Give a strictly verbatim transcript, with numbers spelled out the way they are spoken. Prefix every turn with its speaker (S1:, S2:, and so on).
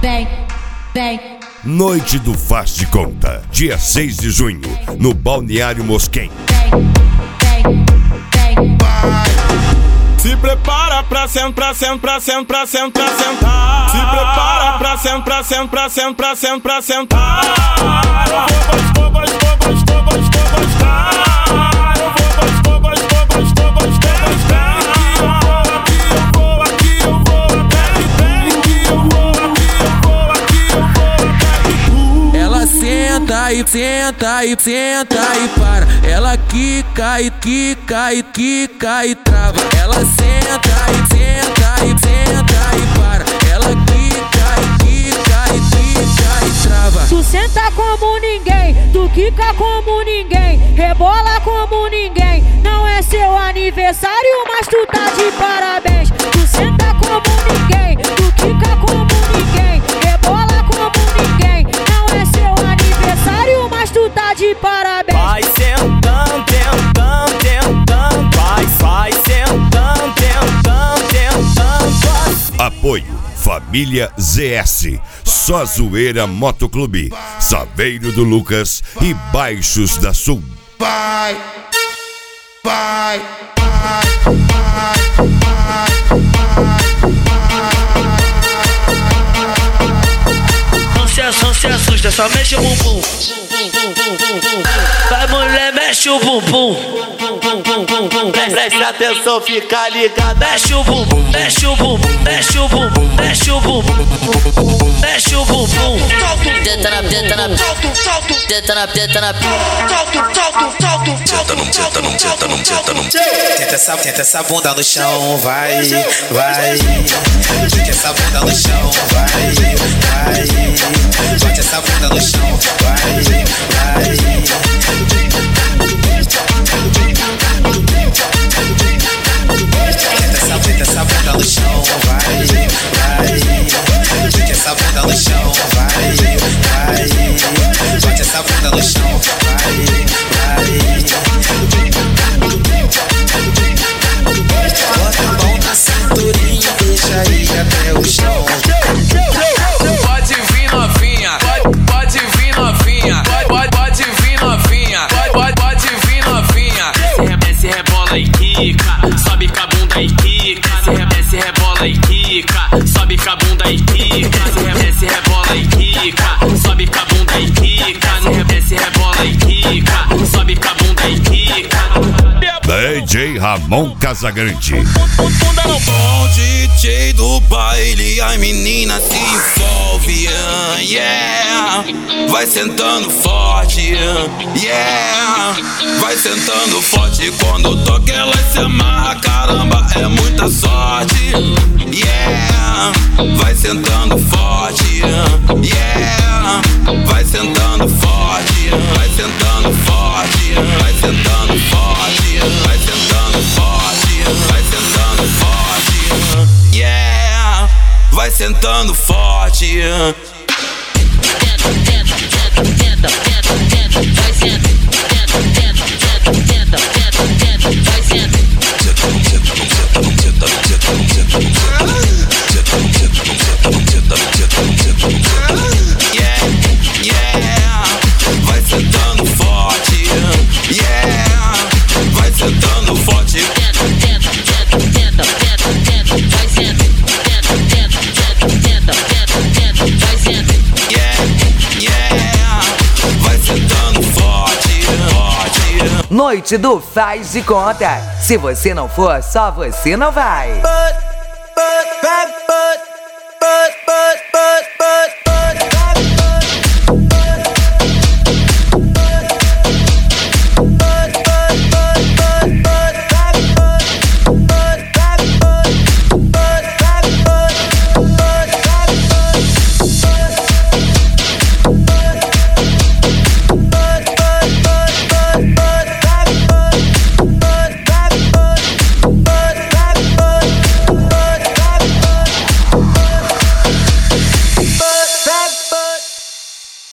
S1: vem, vem.
S2: Noite do Faz de Conta, dia seis de junho, no Balneário Mosquém.
S1: Vem, vem, vem.
S3: Se prepara pra sentar, sentar, sentar, sentar, sentar. Se prepara pra sentar, sentar, sentar, sentar, sentar. Eu vou gostar, gostar, gostar, gostar. Eu vou gostar, gostar, gostar, gostar. Aqui eu vou, aqui eu vou, aqui eu vou, aqui eu vou, aqui eu vou, aqui eu vou.
S4: Ela senta e senta e senta e para. Ela quica e quica e quica e trava. Ela senta e senta e senta e para. Ela quica e quica e quica e trava.
S5: Tu senta como ninguém, tu quica como ninguém, rebola como ninguém. Não é seu aniversário, mas tu tá de parabéns. Tu senta como ninguém, tu quica como ninguém, rebola como ninguém. Não é seu aniversário, mas tu tá de parabéns.
S3: Vai sentando, tentando, tentando. Vai, vai sentando, tentando, tentando.
S2: Apoio Família Z S, Só Zoeira Motoclube, Saveiro do Lucas e Baixos da Sul.
S6: Vai, vai, vai, vai,
S7: Não se, não se assusta, só mexe o bumbum. Vai mulher, mexe o bumbum. Presta atenção, fica ligado. Mexe o bumbum, mexe o bumbum, mexe o bumbum, mexe o bumbum, mexe o bumbum.
S1: Tenta na, tenta na, tenta na, tenta na.
S8: Tenta, não tenta, não tenta, não tenta, não tenta essa, tenta essa bunda no chão, vai, vai. Tenta essa bunda no chão, vai, vai. Bate essa bunda no chão, vai, vai. Tenta essa, tenta essa bunda no chão, vai, vai. Tenta essa bunda no chão, vai, vai. Bate essa bunda no chão, vai, vai. Bota a mão na cinturinha e deixa ir até o chão.
S4: Pode vir novinha, pode, pode vir novinha, pode, pode, pode vir novinha, pode, pode, pode vir novinha.
S7: Desce, rebola e quica, sobe com a bunda e quica. Desce, rebola e quica, sobe com a bunda e quica. Desce, rebola e quica, sobe com a bunda e quica. Desce, rebola e quica, sobe com a bunda e quica.
S2: D J Ramon Casagrande.
S8: Bom D J do baile, a menina se envolve, uh, yeah. Vai sentando forte, uh, yeah. Vai sentando forte, quando toca ela se amarra, caramba, é muita sorte, yeah. Vai sentando forte, uh, yeah. Vai sentando forte, uh, vai sentando forte, uh, vai sentando forte, uh, vai sentando forte, uh, vai sentando forte, yeah. Vai sentando forte. Yeah, yeah. Vai sentando forte, yeah. Vai sentando forte.
S9: Noite do Faz de Conta. Se você não for, só você não vai.
S6: but, but, but, but, but, but, but.